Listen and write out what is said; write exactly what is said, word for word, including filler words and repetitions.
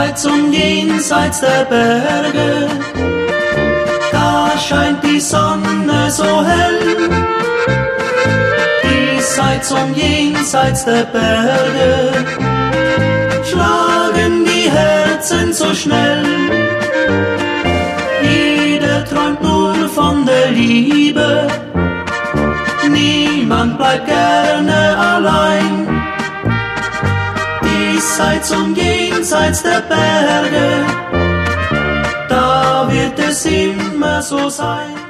seid zum Jenseits der Berge, da scheint die Sonne so hell. Ihr seid zum Jenseits der Berge, schlagen die Herzen so schnell. Jeder träumt nur von der Liebe, niemand bleibt gerne allein. Ihr seid zum Jenseits der Berge, da wird es immer so sein.